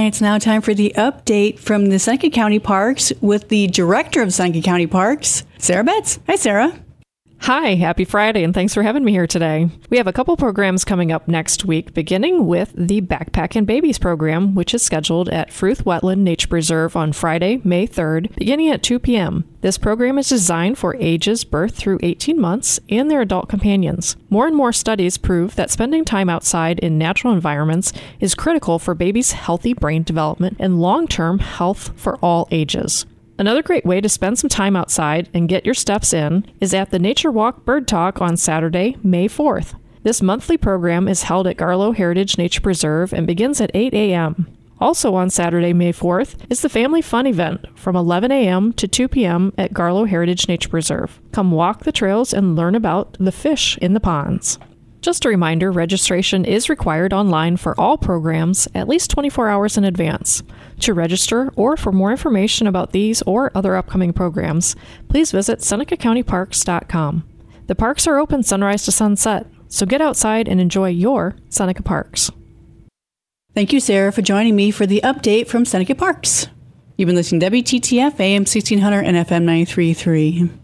And it's now time for the update from the Seneca County Parks with the Director of Seneca County Parks, Sarah Betts. Hi, Sarah. Hi, happy Friday, and thanks for having me here today. We have a couple programs coming up next week, beginning with the Backpackin' Babies program, which is scheduled at Fruth Wetland Nature Preserve on Friday, May 3rd, beginning at 2 p.m. This program is designed for ages birth through 18 months and their adult companions. More and more studies prove that spending time outside in natural environments is critical for babies' healthy brain development and long-term health for all ages. Another great way to spend some time outside and get your steps in is at the Nature Walk Bird Talk on Saturday, May 4th. This monthly program is held at Garlow Heritage Nature Preserve and begins at 8 a.m. Also on Saturday, May 4th, is the Family Fun event from 11 a.m. to 2 p.m. at Garlow Heritage Nature Preserve. Come walk the trails and learn about the fish in the ponds. Just a reminder, registration is required online for all programs at least 24 hours in advance. To register or for more information about these or other upcoming programs, please visit SenecaCountyParks.com. The parks are open sunrise to sunset, so get outside and enjoy your Seneca Parks. Thank you, Sarah, for joining me for the update from Seneca Parks. You've been listening to WTTF AM 1600 and FM 93.3.